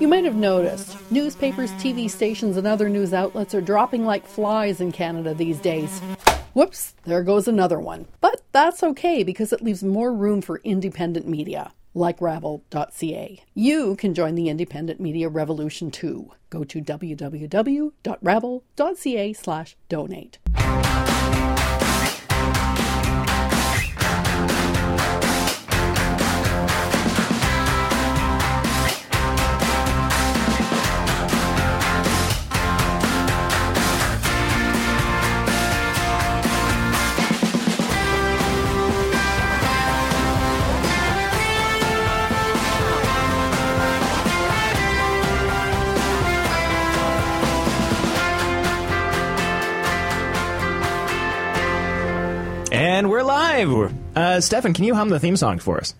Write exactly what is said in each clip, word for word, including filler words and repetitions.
You might have noticed, newspapers, T V stations, and other news outlets are dropping like flies in Canada these days. Whoops, there goes another one. But that's okay, because it leaves more room for independent media, like Rabble dot c a. You can join the independent media revolution too. Go to w w w dot rabble dot c a slash donate. And we're live. Uh, Stefan, can you hum the theme song for us?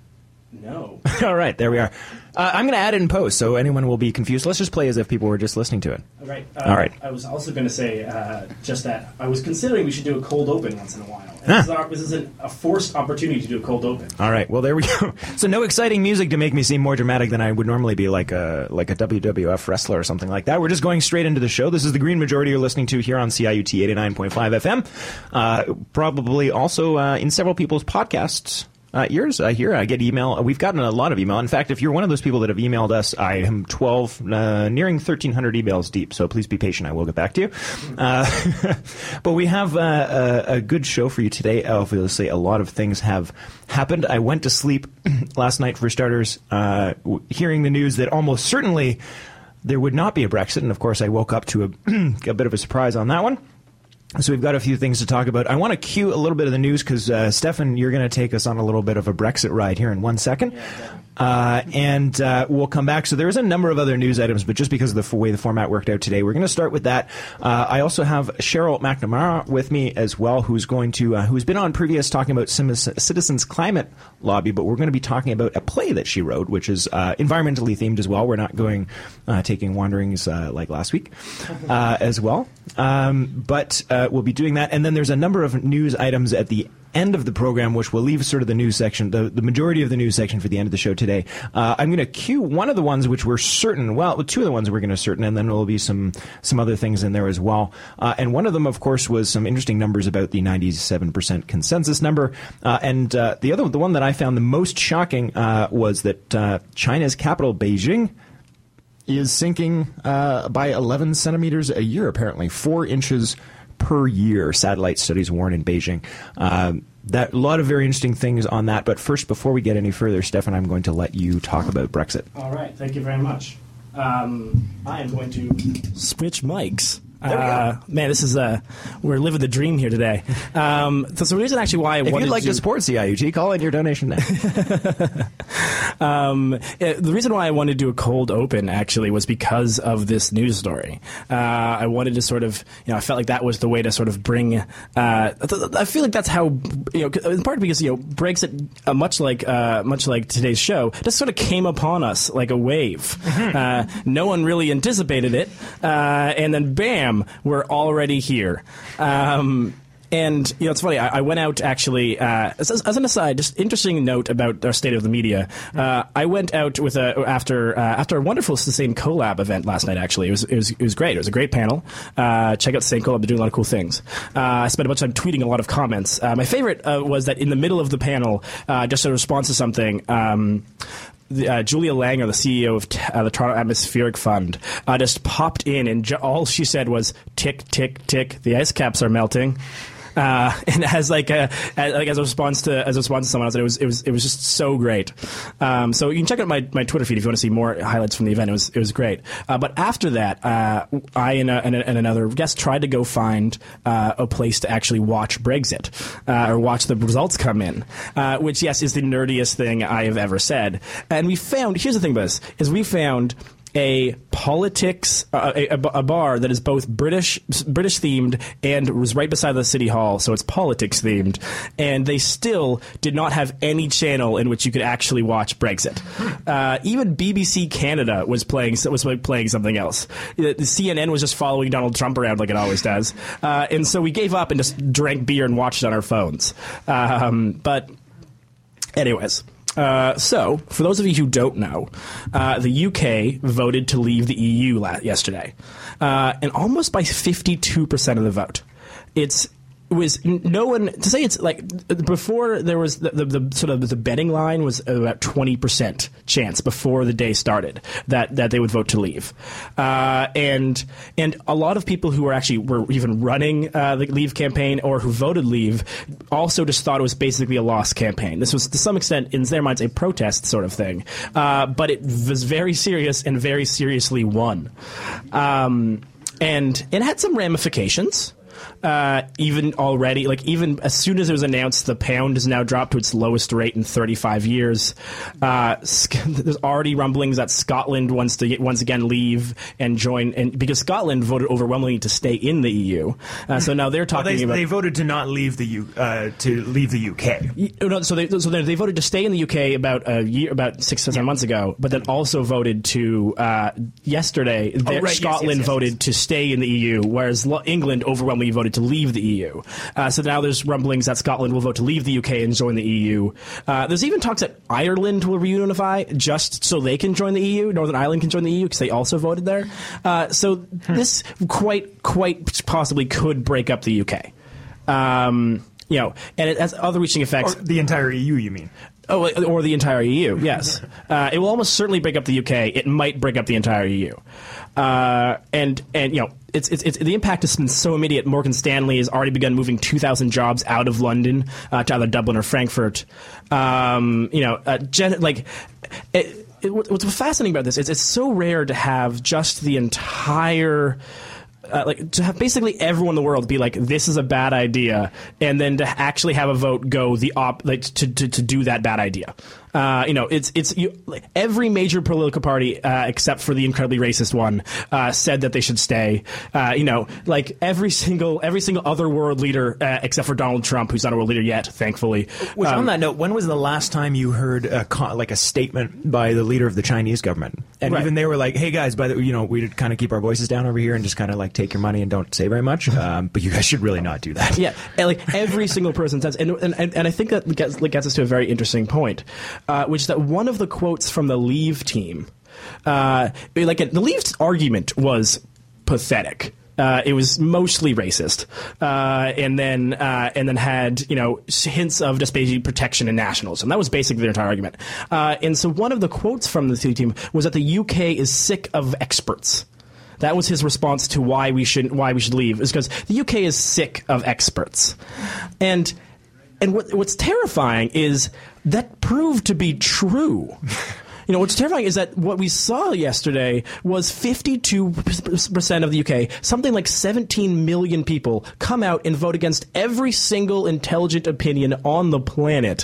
No. All right, there we are. Uh, I'm going to add it in post, so anyone will be confused. Let's just play as if people were just listening to it. All right. Uh, All right. I was also going to say uh, just that I was considering we should do a cold open once in a while. And Huh. This is, our, this is an, a forced opportunity to do a cold open. All right, well, there we go. So no exciting music to make me seem more dramatic than I would normally be, like a like a W W F wrestler or something like that. We're just going straight into the show. This is the Green Majority you're listening to here on C I U T eighty-nine point five F M. Uh, probably also uh, in several people's podcasts. Uh, yours, I hear. I get email. We've gotten a lot of email. In fact, if you're one of those people that have emailed us, I am twelve, uh, nearing thirteen hundred emails deep, so please be patient. I will get back to you. Uh, but we have uh, a, a good show for you today. Obviously, a lot of things have happened. I went to sleep last night, for starters, uh, w- hearing the news that almost certainly there would not be a Brexit, and of course I woke up to a, a bit of a surprise on that one. So we've got a few things to talk about. I want to cue a little bit of the news because, uh, Stefan, you're going to take us on a little bit of a Brexit ride here in one second. Uh, and uh, we'll come back. So there's a number of other news items, but just because of the f- way the format worked out today, we're going to start with that. Uh, I also have Cheryl McNamara with me as well, who's going to uh, who's been on previous talking about Citizens Climate Lobby, but we're going to be talking about a play that she wrote, which is uh, environmentally themed as well. We're not going uh, taking wanderings uh, like last week uh, as well. Um, but uh, we'll be doing that. And then there's a number of news items at the end of the program, which will leave sort of the news section, the, the majority of the news section for the end of the show today. Uh, I'm going to cue one of the ones which we're certain, well, two of the ones we're going to certain, and then there will be some some other things in there as well. Uh, and one of them, of course, was some interesting numbers about the ninety-seven percent consensus number. Uh, and uh, the other, the one that I found the most shocking uh, was that uh, China's capital, Beijing, is sinking uh, by eleven centimeters a year, apparently, four inches per year, satellite studies warn in Beijing. Um, that a lot of very interesting things on that. But first, before we get any further, Stefan, I'm going to let you talk about Brexit. All right. Thank you very much. Um, I am going to switch mics. Uh, man, this is uh, we're living the dream here today. Um, so, so the reason actually why I if wanted you'd like to, to support C I U T, call in your donation now. um, it, the reason why I wanted to do a cold open actually was because of this news story. Uh, I wanted to sort of, you know, I felt like that was the way to sort of bring. Uh, I feel like that's how, you know, in part because you know Brexit, uh, much like uh, much like today's show, just sort of came upon us like a wave. uh, no one really anticipated it, uh, and then bam. We're already here. Um, and, you know, it's funny. I, I went out, actually, uh, as, as an aside, just interesting note about our state of the media. Uh, I went out with a, after uh, after a wonderful Sustained Collab event last night, actually. It was, it was, it was great. It was a great panel. Uh, check out Sustained Collab. They're doing a lot of cool things. Uh, I spent a bunch of time tweeting a lot of comments. Uh, my favorite uh, was that in the middle of the panel, uh, just a response to something, um, Uh, Julia Langer, the C E O of t- uh, the Toronto Atmospheric Fund, uh, just popped in, and ju- all she said was "tick, tick, tick." The ice caps are melting, uh, and as like a as, like as a response to as a response to someone else, it was it was it was just so great. Um, so you can check out my, my Twitter feed if you want to see more highlights from the event. It was it was great. Uh, but after that, uh, I and, a, and, a, and another guest tried to go find uh, a place to actually watch Brexit uh, or watch the results come in, uh, which yes is the nerdiest thing I have ever said. And we found, here's the thing about this, is we found a politics, uh, a, a bar that is both British British themed and was right beside the city hall, so it's politics themed. And they still did not have any channel in which you could actually watch Brexit. Uh, even B B C Canada was playing was playing something else. The, the C N N was just following Donald Trump around like it always does. Uh, and so we gave up and just drank beer and watched it on our phones. Um, but anyways. Uh, so, for those of you who don't know, uh, the U K voted to leave the E U la- yesterday, uh, and almost by fifty-two percent of the vote. It's It was no one to say it's like before there was the, the, the sort of the betting line was about twenty percent chance before the day started that, that they would vote to leave, uh, and and a lot of people who were actually were even running uh, the Leave campaign or who voted Leave also just thought it was basically a lost campaign. This was to some extent in their minds a protest sort of thing, uh, but it was very serious and very seriously won, um, and it had some ramifications. Uh, even already, like even as soon as it was announced, the pound has now dropped to its lowest rate in thirty-five years. Uh, there's already rumblings that Scotland wants to get, once again leave and join, and because Scotland voted overwhelmingly to stay in the E U, uh, so now they're talking well, they, about they voted to not leave the U uh, to leave the U K. No, so they so they voted to stay in the U K about a year, about six or seven yeah. months ago, but then also voted to uh, yesterday. Oh, right. Scotland yes, yes, yes, voted yes. to stay in the E U, whereas England overwhelmingly voted to leave the E U. Uh, so now there's rumblings that Scotland will vote to leave the U K and join the E U. Uh, there's even talks that Ireland will reunify just so they can join the E U. Northern Ireland can join the E U because they also voted there. Uh, so hmm. this quite, quite possibly could break up the U K. Um, you know, and it has other reaching effects. Or the entire E U, you mean? Oh, or the entire E U, yes. Uh, it will almost certainly break up the U K. It might break up the entire E U. Uh, and, and you know, it's, it's, it's, the impact has been so immediate. Morgan Stanley has already begun moving two thousand jobs out of London uh, to either Dublin or Frankfurt. Um, you know, uh, gen- like... It, it, what's fascinating about this is it's so rare to have just the entire... Uh, like to have basically everyone in the world be like, this is a bad idea, and then to actually have a vote go the op like to to, to do that bad idea. Uh, you know, it's it's you, like, every major political party uh, except for the incredibly racist one uh, said that they should stay. Uh, you know, like every single every single other world leader uh, except for Donald Trump, who's not a world leader yet, thankfully. Which um, on that note, when was the last time you heard a con- like a statement by the leader of the Chinese government? And right. even they were like, "Hey guys, by the you know, we kind of keep our voices down over here and just kind of like take your money and don't say very much, um, but you guys should really not do that." Yeah, and like every single person says, and and and I think that gets, gets us to a very interesting point, uh, which is that one of the quotes from the Leave team, uh, like the Leave's argument was pathetic. Uh, it was mostly racist, uh, and then uh, and then had you know hints of just basically protection and nationalism. That was basically their entire argument. Uh, and so one of the quotes from the team was that the U K is sick of experts. That was his response to why we should why we should leave, is because the U K is sick of experts, and and what, what's terrifying is that proved to be true. You know, what's terrifying is that what we saw yesterday was fifty-two percent of the U K, something like seventeen million people, come out and vote against every single intelligent opinion on the planet,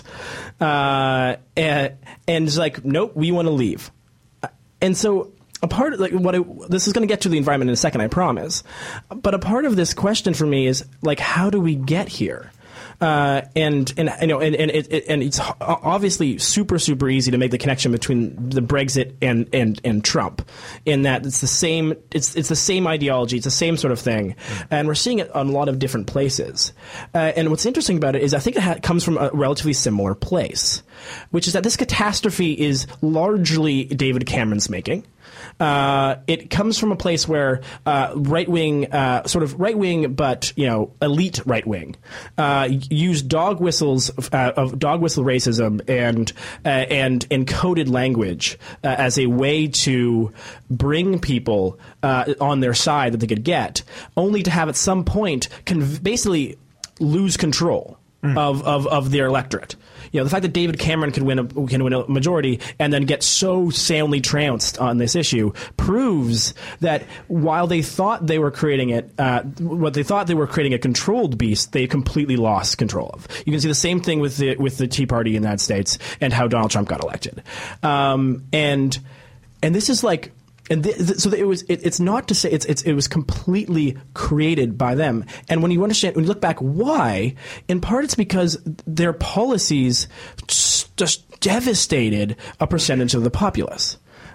uh, and, and it's like, nope, we want to leave, and so. A part of, like what I, this is going to get to the environment in a second, I promise. But a part of this question for me is like, how do we get here? Uh, and and you know, and and, it, it, and it's obviously super super easy to make the connection between the Brexit and, and, and Trump, in that it's the same it's it's the same ideology, it's the same sort of thing, and we're seeing it on a lot of different places. Uh, and what's interesting about it is I think it ha- comes from a relatively similar place, which is that this catastrophe is largely David Cameron's making. Uh, it comes from a place where uh, right-wing, uh, sort of right-wing, but you know, elite right-wing, uh, use dog whistles uh, of dog whistle racism and uh, and encoded language uh, as a way to bring people uh, on their side that they could get, only to have at some point conv- basically lose control mm. of, of of their electorate. You know, the fact that David Cameron can win a can win a majority and then get so soundly trounced on this issue proves that while they thought they were creating it, uh, what they thought they were creating a controlled beast, they completely lost control of. You can see the same thing with the with the Tea Party in the United States and how Donald Trump got elected, um, and and this is like. And th- th- so it was. It, it's not to say it's, it's. It was completely created by them. And when you understand, when you look back, why? In part, it's because their policies just devastated a percentage of the populace.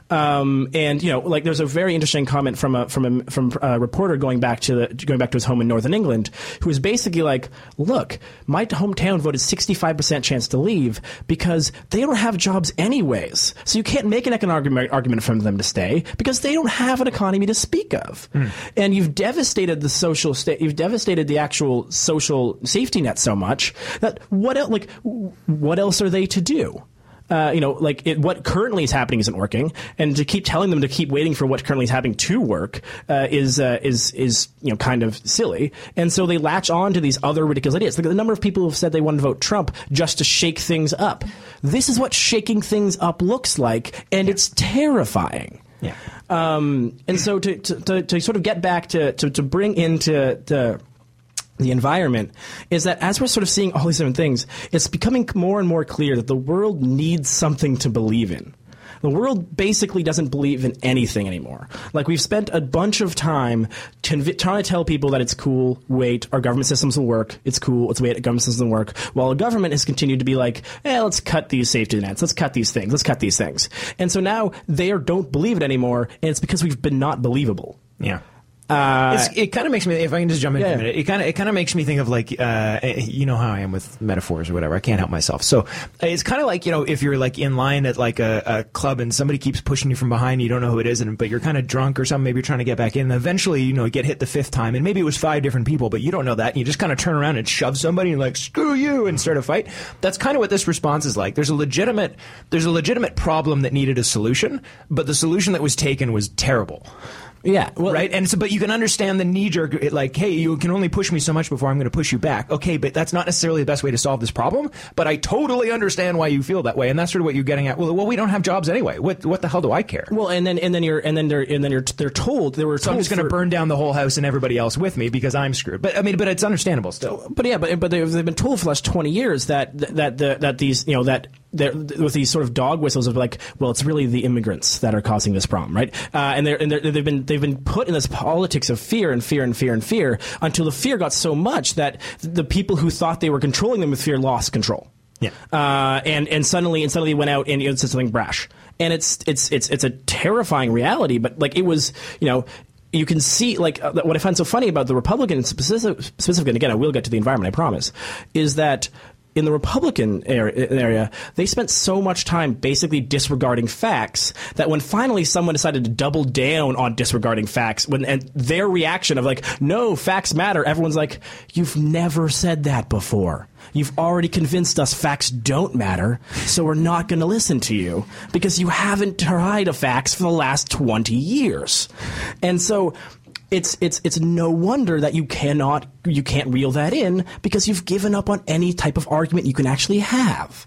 Um, and you know, like there's a very interesting comment from a from a from a reporter going back to the going back to his home in Northern England, who is basically like, look, my hometown voted sixty-five percent chance to leave because they don't have jobs anyways. So you can't make an economic argument for them to stay because they don't have an economy to speak of. Mm. And you've devastated the social state. You've devastated the actual social safety net so much that what el- like what else are they to do? Uh, you know, like it, what currently is happening isn't working, and to keep telling them to keep waiting for what currently is happening to work uh, is uh, is is you know kind of silly. And so they latch on to these other ridiculous ideas. Look at the number of people who've said they want to vote Trump just to shake things up. This is what shaking things up looks like, and yeah. it's terrifying. Yeah. Um, and so to, to to to sort of get back to to, to bring into the the environment is that as we're sort of seeing all these different things, it's becoming more and more clear that the world needs something to believe in. The world basically doesn't believe in anything anymore. Like, we've spent a bunch of time conv- trying to tell people that it's cool, wait, our government systems will work, it's cool, let's wait, our government systems will work, while the government has continued to be like, eh, let's cut these safety nets, let's cut these things, let's cut these things. And so now they are, don't believe it anymore, and it's because we've been not believable. Yeah. Uh, it's, it kind of makes me, if I can just jump in yeah. for a minute, it kind of it kind of makes me think of like, uh, you know how I am with metaphors or whatever. I can't help myself. So it's kind of like, you know, if you're like in line at like a, a club and somebody keeps pushing you from behind, you don't know who it is, and but you're kind of drunk or something. Maybe you're trying to get back in. And eventually, you know, you get hit the fifth time, and maybe it was five different people, but you don't know that. And you just kind of turn around and shove somebody and like, screw you, and start a fight. That's kind of what this response is like. There's a legitimate there's a legitimate problem that needed a solution, but the solution that was taken was terrible. Yeah, well, right. And so, but you can understand the knee jerk, like, hey, you can only push me so much before I'm going to push you back. Okay, but that's not necessarily the best way to solve this problem. But I totally understand why you feel that way, and that's sort of what you're getting at. Well, well, we don't have jobs anyway. What what the hell do I care? Well, and then and then you're and then they're and then you're they're told they were. So I'm just going to burn down the whole house and everybody else with me because I'm screwed. But I mean, but it's understandable still. But yeah, but but they've, they've been told for the last twenty years that that that, that these you know that. They're, with these sort of dog whistles of like, well, it's really the immigrants that are causing this problem, right? Uh, and they're, and they're, they've been they've been put in this politics of fear and fear and fear and fear until the fear got so much that the people who thought they were controlling them with fear lost control. Yeah. Uh, and and suddenly and suddenly went out and you know, said something brash, and it's it's it's it's a terrifying reality. But like it was, you know. You can see, like, uh, what I find so funny about the Republican specific, specifically, and again, I will get to the environment, I promise, is that in the Republican area, area, they spent so much time basically disregarding facts that when finally someone decided to double down on disregarding facts, when and their reaction of like, no, facts matter, everyone's like, you've never said that before. You've already convinced us facts don't matter, so we're not going to listen to you because you haven't tried a facts for the last twenty years. And so It's it's it's no wonder that you cannot you can't reel that in because you've given up on any type of argument you can actually have.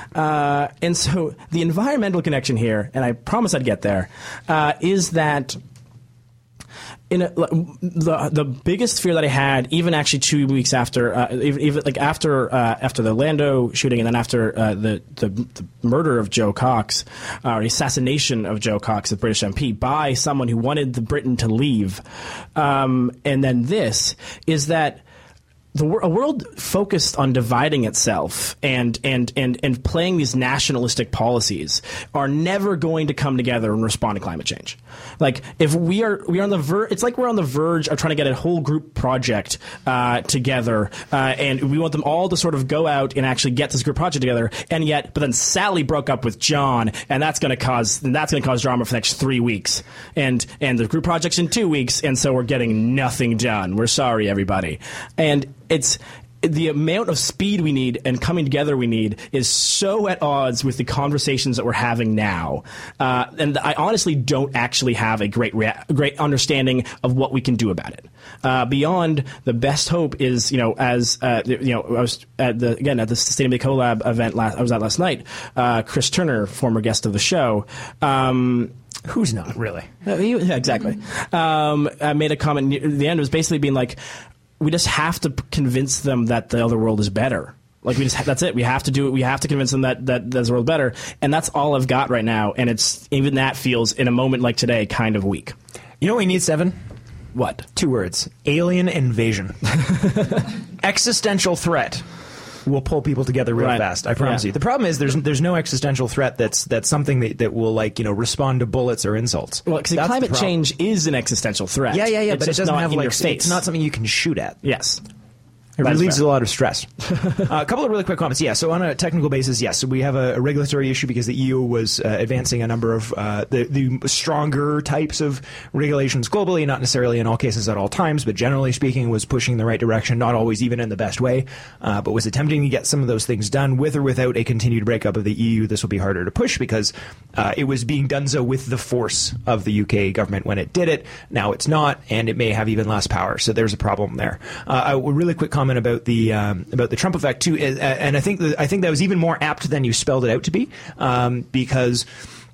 Uh, and so the environmental connection here, and I promise I'd get there, uh, is that in a, the the biggest fear that I had, even actually two weeks after, uh, even, even like after uh, after the Lando shooting, and then after uh, the, the the murder of Joe Cox, uh, or the assassination of Joe Cox, the British M P, by someone who wanted the Britain to leave, um, and then this is that. The, a world focused on dividing itself and, and, and, and playing these nationalistic policies are never going to come together and respond to climate change. Like, if we are we are on the ver- it's like we're on the verge of trying to get a whole group project uh, together, uh, and we want them all to sort of go out and actually get this group project together. And yet, but then Sally broke up with John, and that's going to cause and that's going to cause drama for the next three weeks. And and the group project's in two weeks, and so we're getting nothing done. We're sorry, everybody. And it's the amount of speed we need and coming together we need is so at odds with the conversations that we're having now. Uh, and I honestly don't actually have a great rea- great understanding of what we can do about it. Uh, beyond the best hope is, you know, as, uh, you know, I was at the, again, at the Sustainability Collab event last, I was at last night, uh, Chris Turner, former guest of the show, um, who's not really? Uh, he, yeah, exactly. Um, I made a comment near the end. It was basically being like, we just have to convince them that the other world is better. Like we just, that's it. We have to do it. We have to convince them that, that there's a world better. And that's all I've got right now. And it's, even that feels in a moment like today, kind of weak. You know what we need, Seven? What? Two words. Alien invasion. Existential threat. will pull people together real Right. fast. I promise Yeah. you. The problem is there's there's no existential threat that's that's something that, that will like you know respond to bullets or insults. Well, because That's the climate problem. change is an existential threat. Yeah, yeah, yeah. It's but it just doesn't not have in like your face. it's not something you can shoot at. Yes. It That's relieves fair. a lot of stress. uh, a couple of really quick comments. Yeah, so on a technical basis, yes, so we have a, a regulatory issue because the E U was uh, advancing a number of uh, the, the stronger types of regulations globally, not necessarily in all cases at all times, but generally speaking was pushing in the right direction, not always even in the best way, uh, but was attempting to get some of those things done with or without a continued breakup of the E U. This will be harder to push because uh, it was being done so with the force of the U K government when it did it. Now it's not, and it may have even less power, so there's a problem there. Uh, a really quick comment about the um, about the Trump effect too, uh, and I think that, I think that was even more apt than you spelled it out to be, um, because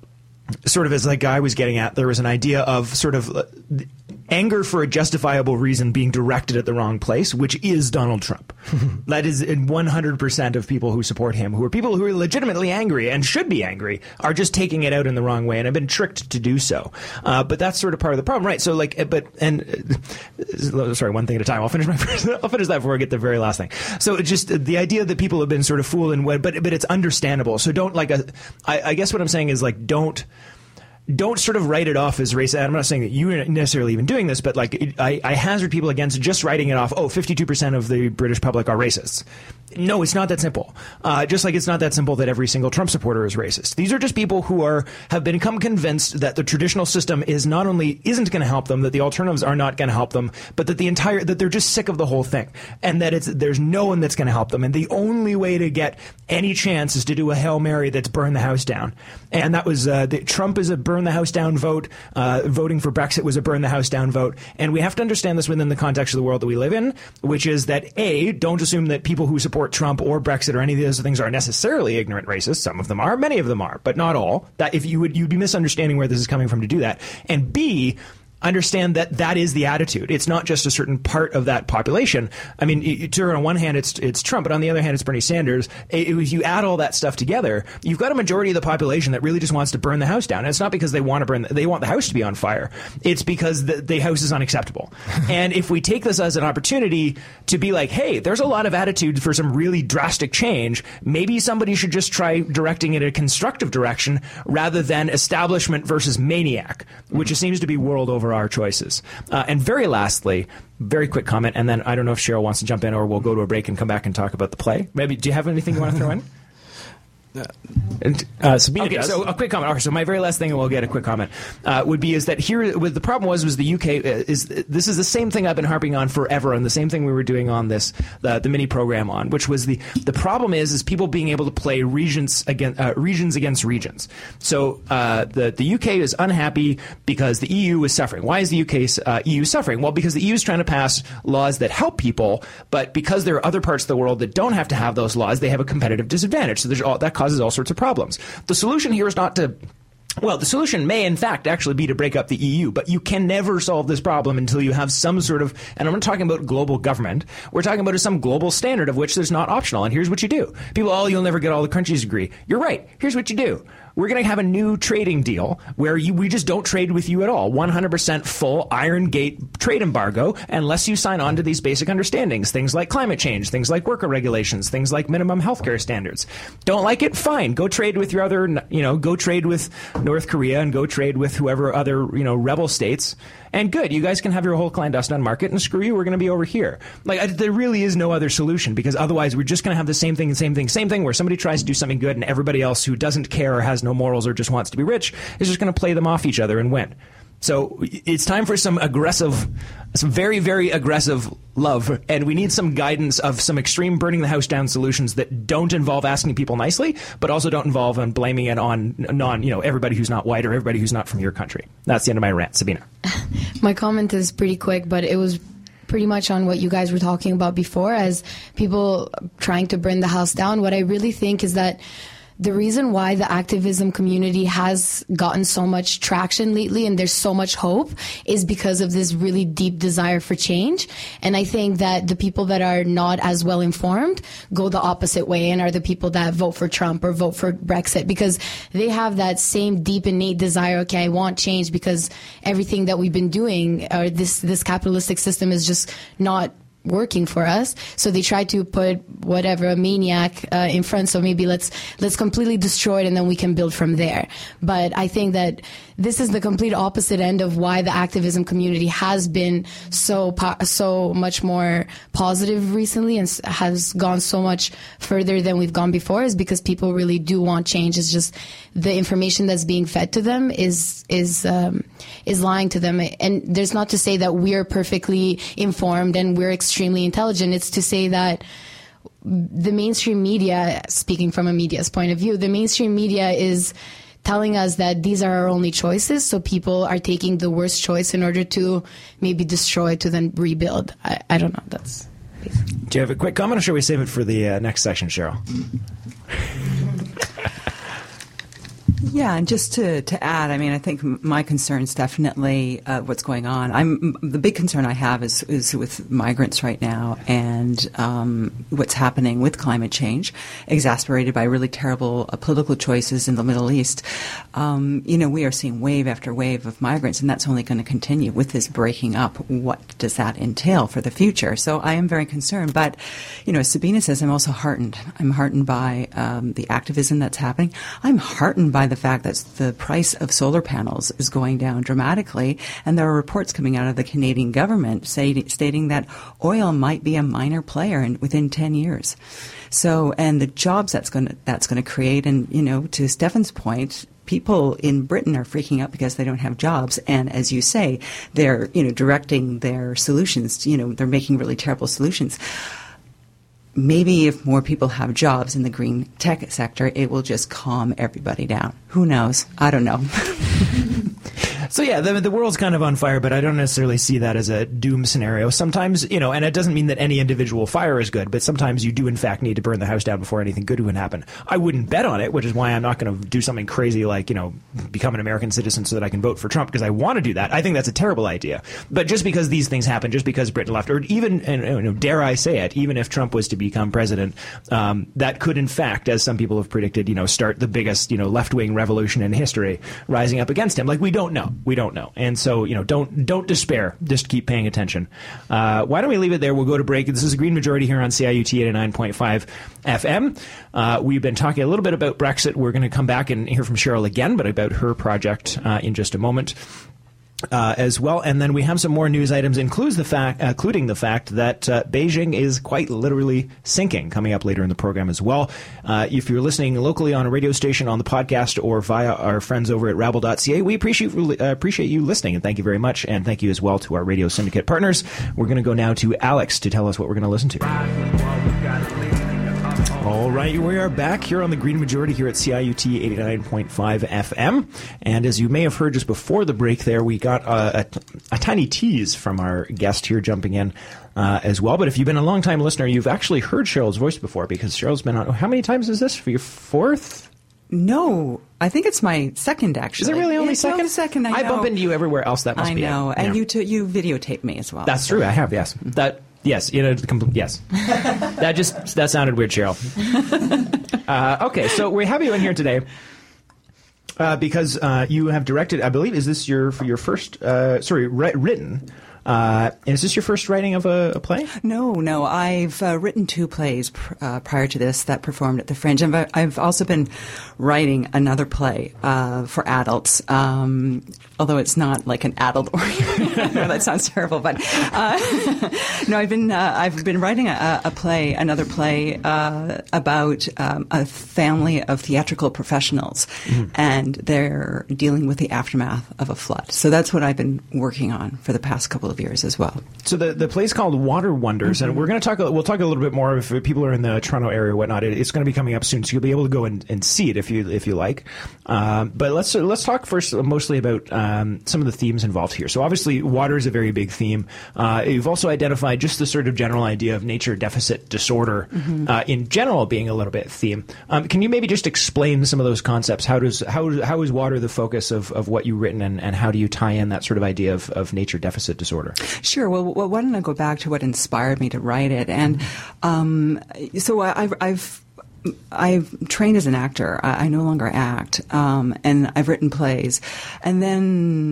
sort of as like I was getting at, there was an idea of sort of uh, anger for a justifiable reason being directed at the wrong place, which is Donald Trump. That is in one hundred percent of people who support him, who are people who are legitimately angry and should be angry, are just taking it out in the wrong way and have been tricked to do so. Uh, but that's sort of part of the problem, right? So like, but, and, uh, sorry, one thing at a time. I'll finish my first, I'll finish that before I get the very last thing. So it's just the idea that people have been sort of fooled and what, but, but it's understandable. So don't like, a, I, I guess what I'm saying is like, don't, Don't sort of write it off as racist. I'm not saying that you're necessarily even doing this, but like it, I, I hazard people against just writing it off. Oh, fifty-two percent of the British public are racists. No, it's not that simple. Uh, just like it's not that simple that every single Trump supporter is racist. These are just people who are have become convinced that the traditional system is not only isn't going to help them, that the alternatives are not going to help them, but that the entire that they're just sick of the whole thing, and that it's there's no one that's going to help them, and the only way to get any chance is to do a Hail Mary that's burn the house down. And that was uh, the, Trump is a burn the house down vote. Uh, voting for Brexit was a burn the house down vote. And we have to understand this within the context of the world that we live in, which is that A, don't assume that people who support Trump or Brexit or any of those things are necessarily ignorant racists. Some of them are, many of them are, but not all. That if you would you'd be misunderstanding where this is coming from to do that. And B, understand that that is the attitude. It's not just a certain part of that population. I mean, it, it, on one hand, it's it's Trump, but on the other hand, it's Bernie Sanders. It, it, you add all that stuff together, you've got a majority of the population that really just wants to burn the house down. And it's not because they want to burn, the, they want the house to be on fire. It's because the, the house is unacceptable. And if we take this as an opportunity to be like, hey, there's a lot of attitude for some really drastic change, maybe somebody should just try directing it in a constructive direction rather than establishment versus maniac, which mm-hmm. seems to be world over our choices. Uh, and very lastly, very quick comment, and then I don't know if Cheryl wants to jump in or we'll go to a break and come back and talk about the play. Maybe, do you have anything you want to throw in? Uh, and, uh, Sabina okay, does. so a quick comment. Okay, so my very last thing, and we'll get a quick comment, uh, would be is that here, with the problem was was the U K is this is the same thing I've been harping on forever, and the same thing we were doing on this the, the mini program on, which was the the problem is is people being able to play regions against uh, regions against regions. So uh, the the U K is unhappy because the E U is suffering. Why is the U K uh, E U suffering? Well, because the E U is trying to pass laws that help people, but because there are other parts of the world that don't have to have those laws, they have a competitive disadvantage. So there's all that causes all sorts of problems. The solution here is not to Well, the solution may, in fact, actually be to break up the E U, but you can never solve this problem until you have some sort of, and I'm not talking about global government, we're talking about some global standard of which there's not optional, and here's what you do. People, oh, you'll never get all the countries to agree. You're right. Here's what you do. We're going to have a new trading deal where you, we just don't trade with you at all. one hundred percent full Iron Gate trade embargo unless you sign on to these basic understandings. Things like climate change, things like worker regulations, things like minimum healthcare standards. Don't like it? Fine. Go trade with your other, you know, go trade with North Korea and go trade with whoever other, you know, rebel states. And good, you guys can have your whole clandestine market, and screw you, we're going to be over here. Like, I, there really is no other solution, because otherwise we're just going to have the same thing and same thing, same thing, where somebody tries to do something good and everybody else who doesn't care or has no morals or just wants to be rich is just going to play them off each other and win. So it's time for some aggressive, some very, very aggressive love, and we need some guidance of some extreme burning the house down solutions that don't involve asking people nicely, but also don't involve on blaming it on non, you know, everybody who's not white or everybody who's not from your country. That's the end of my rant. Sabina. My comment is pretty quick, but it was pretty much on what you guys were talking about before, as people trying to burn the house down. What I really think is that the reason why the activism community has gotten so much traction lately and there's so much hope is because of this really deep desire for change. And I think that the people that are not as well informed go the opposite way and are the people that vote for Trump or vote for Brexit, because they have that same deep innate desire. Okay, I want change because everything that we've been doing, or this, this capitalistic system is just not working for us. So they try to put whatever a maniac uh, in front. So maybe let's let's completely destroy it, and then we can build from there. But I think that this is the complete opposite end of why the activism community has been so po- so much more positive recently, and has gone so much further than we've gone before, is because people really do want change. It's just the information that's being fed to them is is um, is lying to them. And there's not to say that we're perfectly informed and we're extremely intelligent. It's to say that the mainstream media, speaking from a media's point of view, the mainstream media is telling us that these are our only choices, so people are taking the worst choice in order to maybe destroy to then rebuild. I, I don't know. That's. Do you have a quick comment, or should we save it for the uh, next section, Cheryl? Yeah, and just to, to add, I mean, I think my concern is definitely uh, what's going on. I'm the big concern I have is is with migrants right now, and um, what's happening with climate change, exacerbated by really terrible uh, political choices in the Middle East. Um, you know, we are seeing wave after wave of migrants, and that's only going to continue with this breaking up. What does that entail for the future? So I am very concerned. But, you know, as Sabina says, I'm also heartened. I'm heartened by um, the activism that's happening. I'm heartened by the fact that the price of solar panels is going down dramatically, and there are reports coming out of the Canadian government say, stating that oil might be a minor player in, within ten years. So, and the jobs that's going to that's going to create, and you know, to Stefan's point, people in Britain are freaking out because they don't have jobs, and as you say, they're you know directing their solutions. You know, they're making really terrible solutions. Maybe if more people have jobs in the green tech sector, it will just calm everybody down. Who knows? I don't know. So yeah, the, the world's kind of on fire, but I don't necessarily see that as a doom scenario. Sometimes, you know, and it doesn't mean that any individual fire is good, but sometimes you do in fact need to burn the house down before anything good would happen. I wouldn't bet on it, which is why I'm not going to do something crazy like, you know, become an American citizen so that I can vote for Trump, because I want to do that. I think that's a terrible idea. But just because these things happen, just because Britain left, or even, and, you know, dare I say it, even if Trump was to become president, um, that could in fact, as some people have predicted, you know, start the biggest, you know, left-wing revolution in history rising up against him. Like, we don't know. We don't know. And so, you know, don't don't despair. Just keep paying attention. Uh, why don't we leave it there? We'll go to break. This is a Green Majority here on C I U T eighty-nine point five F M. Uh, we've been talking a little bit about Brexit. We're going to come back and hear from Cheryl again, but about her project uh, in just a moment. Uh, as well, and then we have some more news items, includes the fact, uh, including the fact that uh, Beijing is quite literally sinking, coming up later in the program as well. Uh, if you're listening locally on a radio station, on the podcast, or via our friends over at rabble dot c a, we appreciate uh, appreciate you listening, and thank you very much. And thank you as well to our radio syndicate partners. We're going to go now to Alex to tell us what we're going to listen to. All right, we are back here on the Green Majority here at C I U T eighty-nine point five F M. And as you may have heard just before the break there, we got a, a, a tiny tease from our guest here jumping in uh, as well. But if you've been a long-time listener, you've actually heard Cheryl's voice before, because Cheryl's been on, how many times is this? For your fourth? No, I think it's my second, actually. Is it really only it's second? Only second, I know. I bump into you everywhere else. That must I be know. it. And yeah. you t- you videotape me as well. That's so. true. I have, yes. That... Yes, you know, yes. that just that sounded weird, Cheryl. Uh, okay, so we have you in here today uh, because uh, you have directed. I believe is this your for your first? Uh, sorry, ri- written. Uh, is this your first writing of a, a play? No, no. I've uh, written two plays pr- uh, prior to this that performed at the Fringe. And I've also been writing another play uh, for adults, um, although it's not like an adult oriented. No, that sounds terrible. But uh, no, I've been uh, I've been writing a, a play, another play uh, about um, a family of theatrical professionals, mm-hmm. and they're dealing with the aftermath of a flood. So that's what I've been working on for the past couple of years as well. So the the play's called Water Wonders, mm-hmm. and we're going to talk. We'll talk a little bit more if people are in the Toronto area or whatnot. It, it's going to be coming up soon, so you'll be able to go and, and see it if you if you like. Um, but let's let's talk first mostly about um, some of the themes involved here. So obviously, water is a very big theme. Uh, you've also identified just the sort of general idea of nature deficit disorder mm-hmm. uh, in general being a little bit theme. Um, can you maybe just explain some of those concepts? How does how how is water the focus of, of what you've written, and, and how do you tie in that sort of idea of, of nature deficit disorder? Sure. Well, well, why don't I go back to what inspired me to write it? And um, so I've, I've I've trained as an actor. I, I no longer act, um, and I've written plays. And then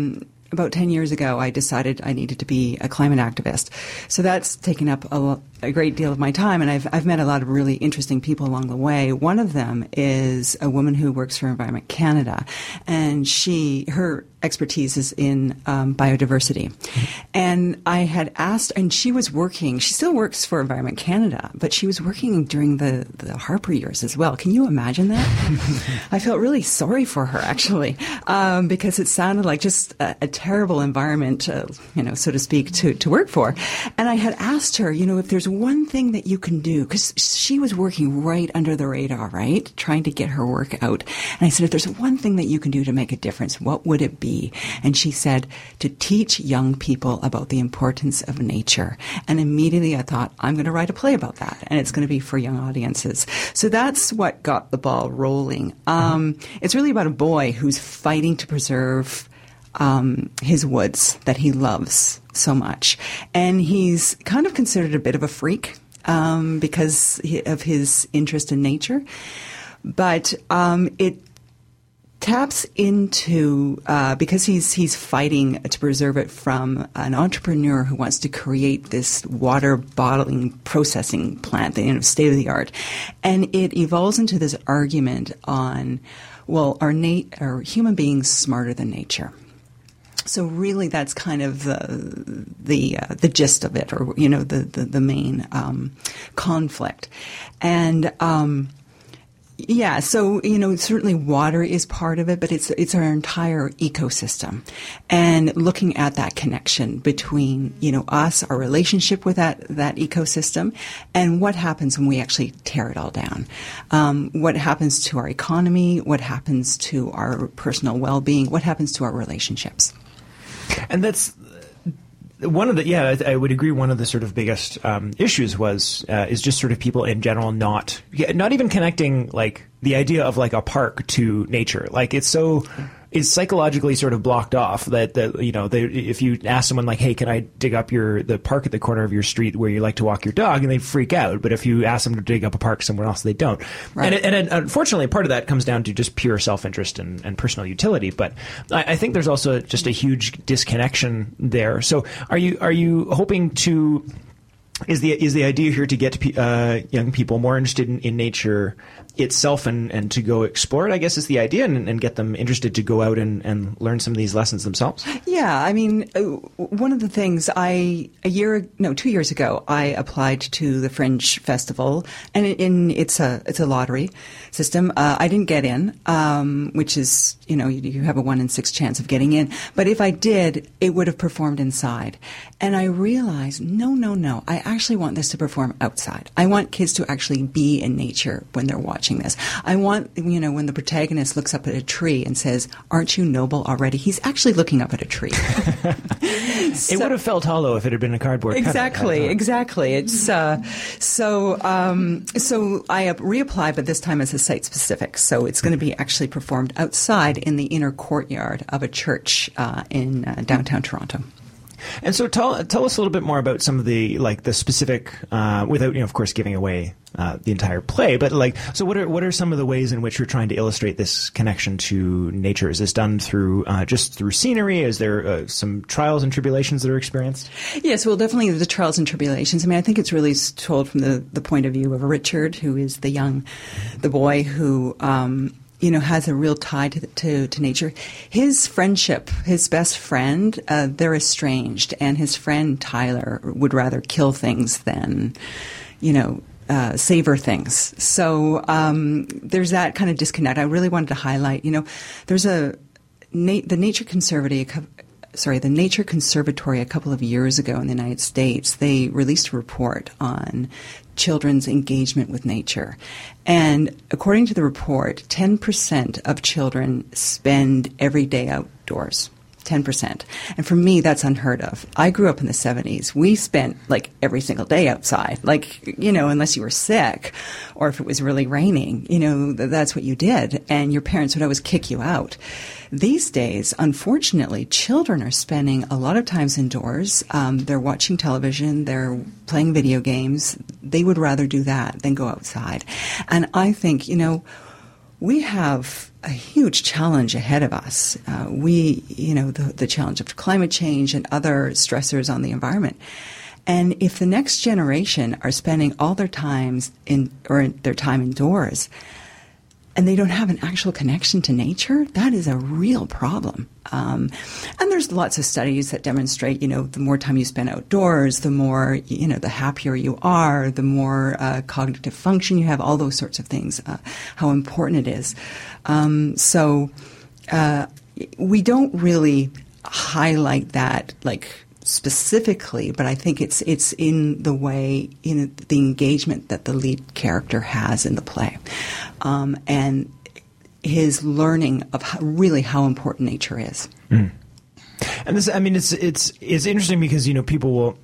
about ten years ago, I decided I needed to be a climate activist. So that's taken up a, lo- a great deal of my time, and I've, I've met a lot of really interesting people along the way. One of them is a woman who works for Environment Canada, and she, her expertise is in um, biodiversity. And I had asked, and she was working, she still works for Environment Canada, but she was working during the, the Harper years as well. Can you imagine that? I felt really sorry for her, actually, um, because it sounded like just a, a terrible environment, uh, you know, so to speak, to, to work for. And I had asked her, you know, if there's one thing that you can do, because she was working right under the radar, right, trying to get her work out. And I said, if there's one thing that you can do to make a difference, what would it be? And she said, to teach young people about the importance of nature. And immediately I thought, I'm going to write a play about that, and it's going to be for young audiences. So that's what got the ball rolling. Um, it's really about a boy who's fighting to preserve um, his woods that he loves so much. And he's kind of considered a bit of a freak um, because of his interest in nature. But um, it taps into uh, because he's he's fighting to preserve it from an entrepreneur who wants to create this water bottling processing plant, you know, state of the art, and it evolves into this argument on, well, are nat- are human beings smarter than nature? So really, that's kind of the the uh, the gist of it, or you know, the the, the main um, conflict, and. Um, Yeah, so, you know, certainly water is part of it, but it's it's our entire ecosystem. And looking at that connection between, you know, us, our relationship with that, that ecosystem, and what happens when we actually tear it all down. Um, what happens to our economy, what happens to our personal well-being, what happens to our relationships. And that's one of the, yeah, I, I would agree. One of the sort of biggest um, issues was uh, is just sort of people in general not not even connecting like the idea of like a park to nature. Like it's so it's psychologically sort of blocked off that, that you know, they, if you ask someone like, hey, can I dig up your the park at the corner of your street where you like to walk your dog, and they freak out. But if you ask them to dig up a park somewhere else, they don't. Right. And, it, and it, unfortunately, part of that comes down to just pure self-interest and, and personal utility. But I, I think there's also just a huge disconnection there. So are you are you hoping to Is the is the idea here to get uh, young people more interested in, in nature itself and, and to go explore it, I guess, is the idea, and, and get them interested to go out and, and learn some of these lessons themselves? Yeah, I mean, uh, one of the things I, a year, no, two years ago, I applied to the Fringe Festival, and it, in, it's a it's a lottery system. Uh, I didn't get in, um, which is, you know, you, you have a one in six chance of getting in. But if I did, it would have performed inside. And I realized, no, no, no, I actually want this to perform outside. I want kids to actually be in nature when they're watching this. I want, you know, when the protagonist looks up at a tree and says, "Aren't you noble already?" He's actually looking up at a tree. So, it would have felt hollow if it had been a cardboard cutout. Exactly, exactly. It's uh, so um, so I reapplied, but this time as a site specific. So it's going to be actually performed outside in the inner courtyard of a church uh, in uh, downtown Toronto. And so tell tell us a little bit more about some of the like the specific uh, without, you know, of course, giving away uh, the entire play. But like, so what are what are some of the ways in which you're trying to illustrate this connection to nature? Is this done through uh, just through scenery? Is there uh, some trials and tribulations that are experienced? Yes, well, definitely the trials and tribulations. I mean, I think it's really told from the the point of view of Richard, who is the young, the boy who. Um, you know, has a real tie to, to, to nature. His friendship, his best friend, uh, they're estranged, and his friend Tyler would rather kill things than, you know, uh, savor things. So um, there's that kind of disconnect. I really wanted to highlight, you know, there's a, na- the Nature Conservatory, sorry, the Nature Conservatory a couple of years ago in the United States, they released a report on children's engagement with nature. And according to the report, ten percent of children spend every day outdoors. ten percent. And for me, that's unheard of. I grew up in the seventies. We spent like every single day outside. Like, you know, unless you were sick or if it was really raining, you know, th- that's what you did. And your parents would always kick you out. These days, unfortunately, children are spending a lot of times indoors. Um, they're watching television. They're playing video games. They would rather do that than go outside. And I think, you know, we have a huge challenge ahead of us. Uh, we, you know, the, the challenge of climate change and other stressors on the environment. And if the next generation are spending all their times in, or their time indoors, and they don't have an actual connection to nature, that is a real problem. Um, and there's lots of studies that demonstrate, you know, the more time you spend outdoors, the more, you know, the happier you are, the more uh, cognitive function you have, all those sorts of things, uh, how important it is. Um, so uh, we don't really highlight that, like, specifically, but I think it's it's in the way, in the engagement that the lead character has in the play, um, and his learning of how, really how important nature is. Mm. And this, I mean, it's it's it's interesting because, you know, people will.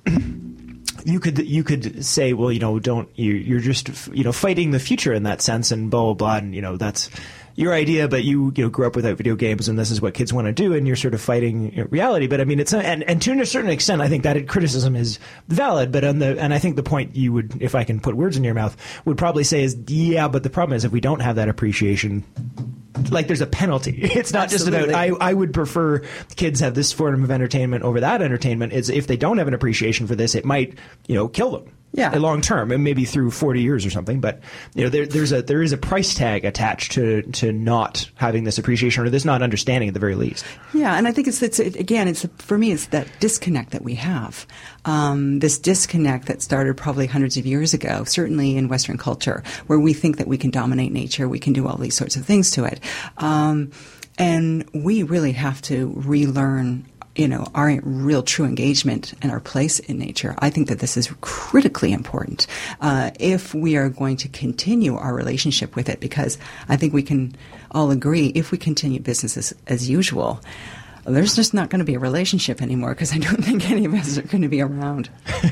You could you could say, well, you know, don't you you're just, you know, fighting the future in that sense, and blah blah blah, and, you know, that's your idea, but you, you know, grew up without video games, and this is what kids want to do, and you're sort of fighting reality. But I mean, it's not, and, and to a certain extent, I think that criticism is valid. But on the, and I think the point you would, if I can put words in your mouth, would probably say is, yeah, but the problem is if we don't have that appreciation, like, there's a penalty. It's not Absolutely. just about, I, I would prefer kids have this form of entertainment over that entertainment. Is if they don't have an appreciation for this, it might, you know, kill them. Yeah, long term, and maybe through forty years or something. But, you know, there, there's a there is a price tag attached to to not having this appreciation, or this not understanding at the very least. Yeah, and I think it's it's it, again, it's for me, it's that disconnect that we have. Um, this disconnect that started probably hundreds of years ago, certainly in Western culture, where we think that we can dominate nature, we can do all these sorts of things to it, um, and we really have to relearn, you know, our real true engagement and our place in nature. I think that this is critically important uh, if we are going to continue our relationship with it, because I think we can all agree if we continue business as, as usual, there's just not going to be a relationship anymore, because I don't think any of us are going to be around.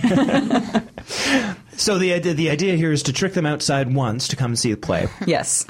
So the idea, the idea here is to trick them outside once to come and see the play. Yes.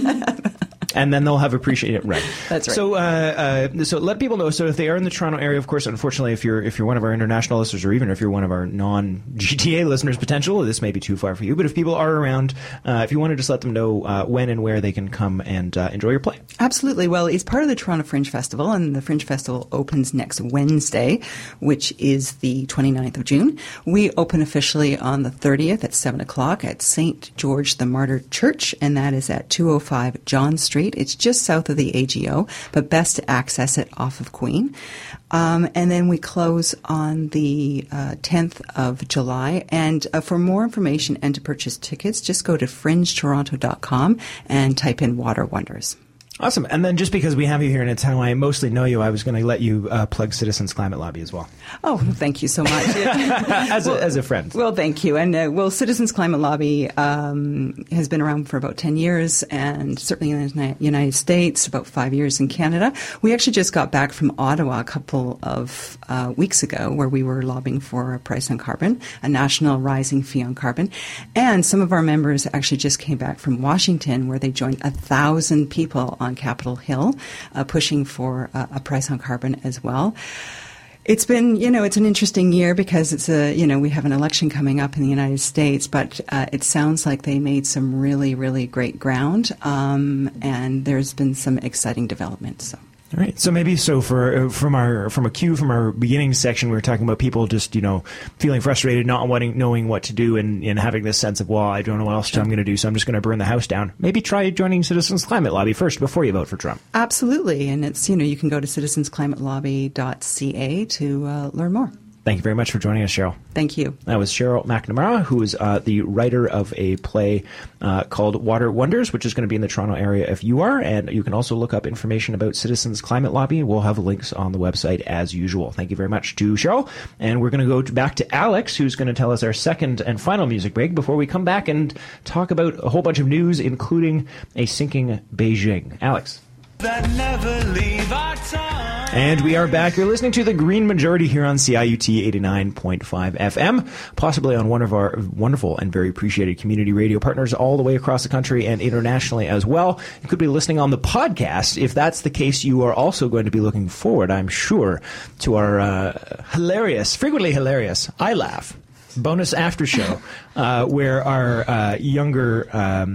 And then they'll have appreciated it, right? That's right. So, uh, uh, so let people know. So, if they are in the Toronto area, of course, unfortunately, if you're if you're one of our international listeners, or even if you're one of our non-G T A listeners, potential, this may be too far for you. But if people are around, uh, if you want to just let them know uh, when and where they can come and uh, enjoy your play. Absolutely. Well, it's part of the Toronto Fringe Festival, and the Fringe Festival opens next Wednesday, which is the twenty-ninth of June. We open officially on the thirtieth at seven o'clock at Saint George the Martyr Church, and that is at two oh five John Street. It's just south of the A G O, but best to access it off of Queen. Um, and then we close on the uh, tenth of July. And uh, for more information and to purchase tickets, just go to fringe toronto dot com and type in Water Wonders. Awesome. And then just because we have you here and it's how I mostly know you, I was going to let you uh, plug Citizens Climate Lobby as well. Oh, thank you so much. as, well, a, as a friend. Well, thank you. And, uh, well, Citizens Climate Lobby um, has been around for about ten years, and certainly in the United States, about five years in Canada. We actually just got back from Ottawa a couple of uh, weeks ago, where we were lobbying for a price on carbon, a national rising fee on carbon. And some of our members actually just came back from Washington, where they joined a thousand people on Capitol Hill, uh, pushing for uh, a price on carbon as well. It's been, you know, it's an interesting year because it's a, you know, we have an election coming up in the United States, but uh, it sounds like they made some really, really great ground, um, and there's been some exciting developments. So. All right. So maybe so for from our from a cue from our beginning section, we were talking about people just, you know, feeling frustrated, not wanting knowing what to do, and, and having this sense of, well, I don't know what else I'm going to do, so I'm just going to burn the house down. Maybe try joining Citizens Climate Lobby first before you vote for Trump. Absolutely, and it's, you know, you can go to citizens climate lobby dot c a to uh, learn more. Thank you very much for joining us, Cheryl. Thank you. That was Cheryl McNamara, who is uh, the writer of a play uh, called Water Wonders, which is going to be in the Toronto area if you are. And you can also look up information about Citizens Climate Lobby. We'll have links on the website as usual. Thank you very much to Cheryl. And we're going to go to back to Alex, who's going to tell us our second and final music break before we come back and talk about a whole bunch of news, including a sinking Beijing. Alex. That never leave our time. And we are back. You're listening to The Green Majority here on C I U T eighty-nine point five F M, possibly on one of our wonderful and very appreciated community radio partners all the way across the country and internationally as well. You could be listening on the podcast. If that's the case, you are also going to be looking forward, I'm sure, to our uh, hilarious, frequently hilarious, I laugh, bonus after show, uh, where our uh, younger... Um,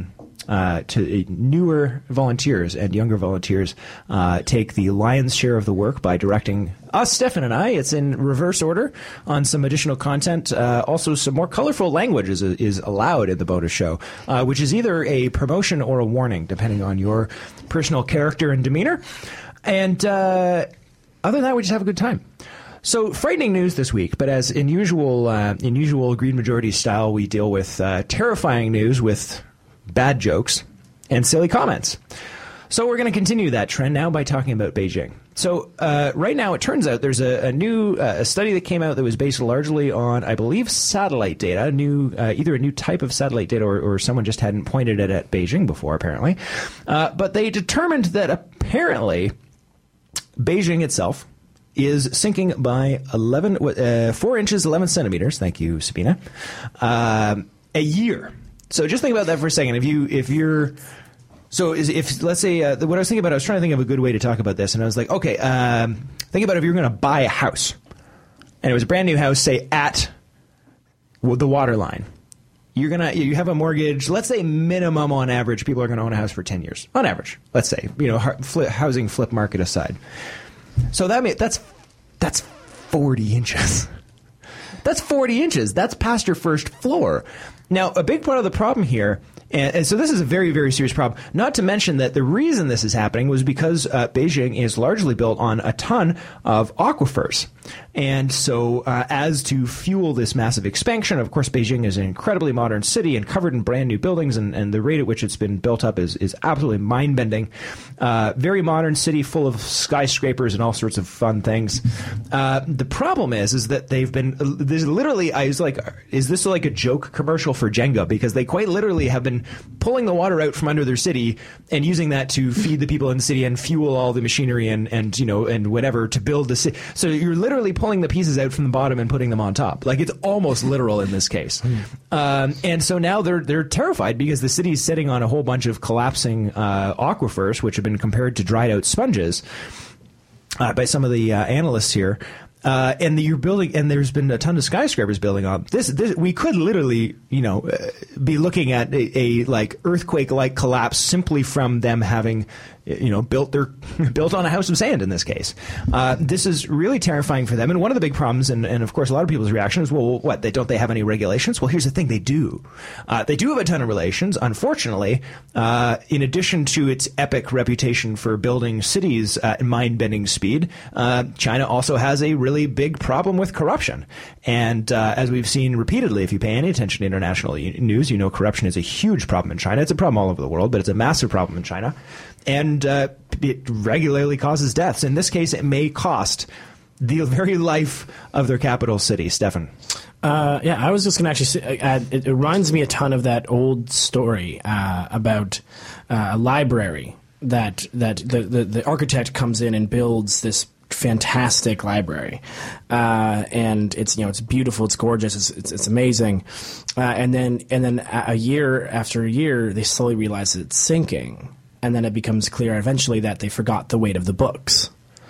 uh, to uh, newer volunteers and younger volunteers uh, take the lion's share of the work by directing us, Stefan and I. It's in reverse order on some additional content. Uh, also, some more colorful language is, is allowed in the bonus show, uh, which is either a promotion or a warning, depending on your personal character and demeanor. And uh, other than that, we just have a good time. So, frightening news this week, but as in usual, uh, in usual Green Majority style, we deal with uh, terrifying news with bad jokes and silly comments. So we're going to continue that trend now by talking about Beijing. So uh, right now, it turns out there's a, a new uh, a study that came out that was based largely on, I believe, satellite data, new uh, either a new type of satellite data or, or someone just hadn't pointed it at Beijing before, apparently. Uh, but they determined that apparently Beijing itself is sinking by eleven, uh, four inches, eleven centimeters. Thank you, Sabina. Uh, a year. So just think about that for a second. If you, if you're, so is, if let's say uh, what I was thinking about, I was trying to think of a good way to talk about this, and I was like, okay, um, think about if you're going to buy a house, and it was a brand new house, say at the water line. You're gonna, you have a mortgage. Let's say minimum on average, people are going to own a house for ten years on average. Let's say, you know, flip, housing flip market aside. So that means that's that's forty inches. That's forty inches. That's past your first floor. Now, a big part of the problem here, and, and so this is a very, very serious problem, not to mention that the reason this is happening was because uh, Beijing is largely built on a ton of aquifers. And so uh, as to fuel this massive expansion, of course, Beijing is an incredibly modern city and covered in brand new buildings, and, and the rate at which it's been built up is, is absolutely mind-bending. Uh, very modern city full of skyscrapers and all sorts of fun things. Uh, the problem is, is that they've been, there's literally, I was like, is this like a joke commercial for Jenga? Because they quite literally have been pulling the water out from under their city and using that to feed the people in the city and fuel all the machinery and, and you know, and whatever to build the city. So you're literally pulling the pieces out from the bottom and putting them on top. Like, it's almost literal in this case. Um, and so now they're they're terrified because the city's sitting on a whole bunch of collapsing uh, aquifers, which have been compared to dried out sponges uh, by some of the uh, analysts here. Uh, and the, you're building, and there's been a ton of skyscrapers building on this. This we could literally, you know, uh, be looking at a, a like earthquake-like collapse simply from them having, you know, built their built on a house of sand in this case. Uh, this is really terrifying for them. And one of the big problems, and, and of course, a lot of people's reaction is, well, what? They don't they have any regulations? Well, here's the thing: they do. Uh, they do have a ton of regulations. Unfortunately, uh, in addition to its epic reputation for building cities at mind-bending speed, uh, China also has a really big problem with corruption. And uh, as we've seen repeatedly, if you pay any attention to international news, you know corruption is a huge problem in China. It's a problem all over the world, but it's a massive problem in China. And uh, it regularly causes deaths. In this case, it may cost the very life of their capital city. Stefan. Uh, yeah, I was just going to actually add, it, it reminds me a ton of that old story uh, about uh, a library that that the, the, the architect comes in and builds this fantastic library, uh, and it's you know it's beautiful, it's gorgeous, it's it's, it's amazing, uh, and then and then a year after a year, they slowly realize that it's sinking, and then it becomes clear eventually that they forgot the weight of the books.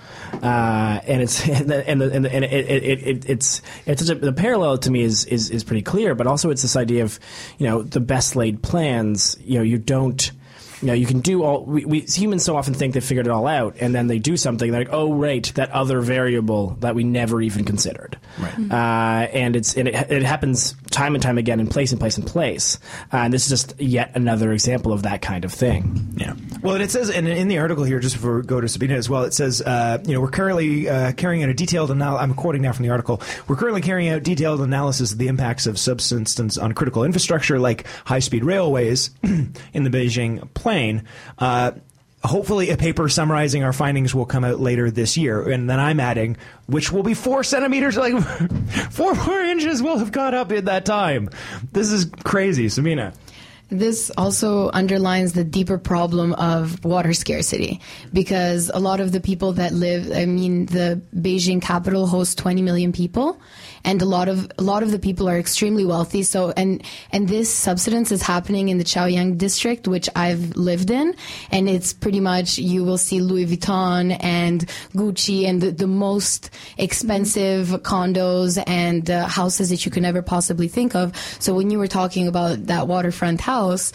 Uh, and it's and the, and, the, and, the, and it, it, it, it's it's such a, the parallel to me is, is is pretty clear, but also it's this idea of you know the best laid plans. You know you don't. You know, you can do all. We, we humans so often think they figured it all out, and then they do something. They're like, "Oh, right, that other variable that we never even considered." Right. Mm-hmm. Uh, and it's and it, it happens time and time again, in place and place and place. Uh, and this is just yet another example of that kind of thing. Yeah. Well, and it says, and in the article here, just before we go to Sabina as well, it says, uh, you know, we're currently uh, carrying out a detailed analysis. I'm quoting now from the article. We're currently carrying out detailed analysis of the impacts of subsidence on critical infrastructure like high-speed railways in the Beijing plain. Uh, hopefully a paper summarizing our findings will come out later this year. And then I'm adding, which will be four centimeters, like four more inches will have caught up in that time. This is crazy. Sabina. This also underlines the deeper problem of water scarcity, because a lot of the people that live, I mean, the Beijing capital hosts twenty million people, and a lot of a lot of the people are extremely wealthy. So, and and this subsidence is happening in the Chaoyang district, which I've lived in, and it's pretty much, you will see Louis Vuitton and Gucci and the, the most expensive condos and uh, houses that you could ever possibly think of. So when you were talking about that waterfront house, House,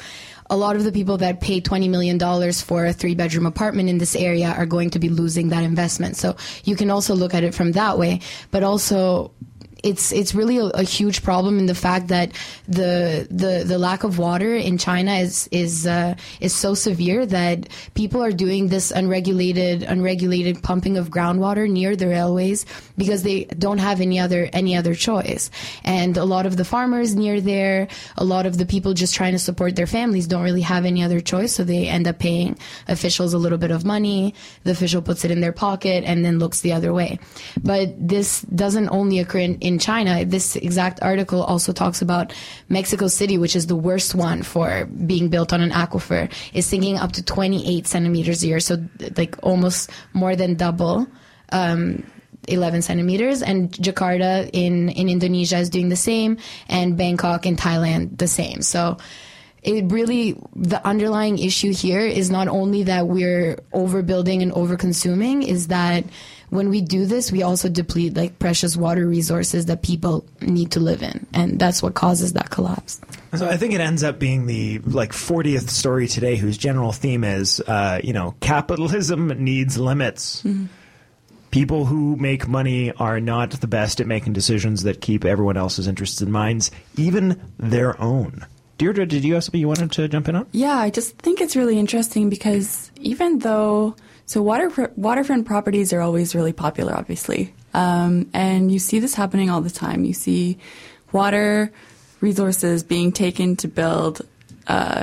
a lot of the people that pay twenty million dollars for a three-bedroom apartment in this area are going to be losing that investment. So you can also look at it from that way. But also, it's it's really a, a huge problem in the fact that the the the lack of water in China is is uh, is so severe that people are doing this unregulated unregulated pumping of groundwater near the railways because they don't have any other any other choice. And a lot of the farmers near there, a lot of the people just trying to support their families don't really have any other choice, so they end up paying officials a little bit of money. The official puts it in their pocket and then looks the other way. But this doesn't only occur in, in China. This exact article also talks about Mexico City, which is the worst one for being built on an aquifer, is sinking up to twenty-eight centimeters a year, so like almost more than double. Um, eleven centimeters, and Jakarta in, in Indonesia is doing the same, and Bangkok in Thailand the same. So it really, the underlying issue here is not only that we're overbuilding and overconsuming, is that when we do this, we also deplete like precious water resources that people need to live in, and that's what causes that collapse. So I think it ends up being the like fortieth story today, whose general theme is, uh, you know, capitalism needs limits. Mm-hmm. People who make money are not the best at making decisions that keep everyone else's interests in mind, even their own. Deirdre, did you have something you wanted to jump in on? Yeah, I just think it's really interesting because even though, so water, waterfront properties are always really popular, obviously. Um, and you see this happening all the time. You see water resources being taken to build uh,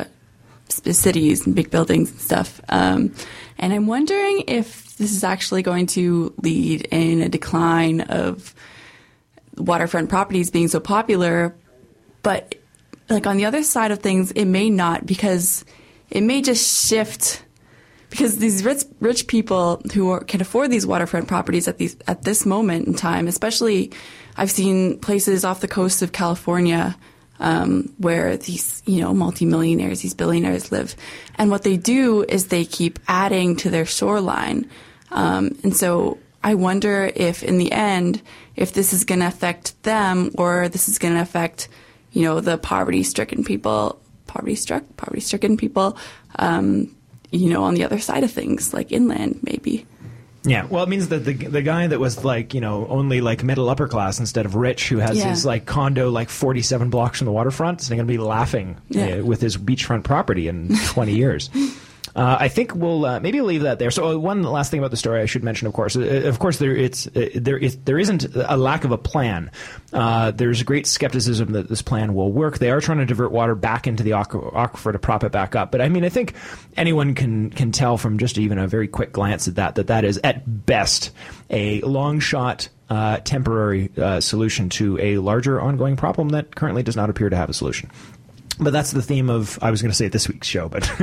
cities and big buildings and stuff. Um, and I'm wondering if this is actually going to lead in a decline of waterfront properties being so popular. But like on the other side of things, it may not, because it may just shift, because these rich rich people who are, can afford these waterfront properties at these at this moment in time, especially I've seen places off the coast of California um, where these, you know, multimillionaires, these billionaires live. And what they do is they keep adding to their shoreline. Um, and so I wonder if in the end, if this is going to affect them, or this is going to affect, you know, the poverty-stricken people, poverty-struck, poverty-stricken people, um, you know, on the other side of things, like inland, maybe. Yeah, well, it means that the the guy that was like, you know, only like middle upper class instead of rich, who has Yeah. his like condo like forty-seven blocks from the waterfront, is going to be laughing Yeah. uh, with his beachfront property in twenty years. Uh, I think we'll uh, maybe leave that there. So uh, one last thing about the story I should mention, of course, uh, of course, there it's uh, there is there isn't a lack of a plan. Uh, there's great skepticism that this plan will work. They are trying to divert water back into the aqu- aquifer to prop it back up. But I mean, I think anyone can can tell from just even a very quick glance at that that that is at best a long shot. Uh, temporary uh, solution to a larger ongoing problem that currently does not appear to have a solution. But that's the theme of, I was going to say this week's show, but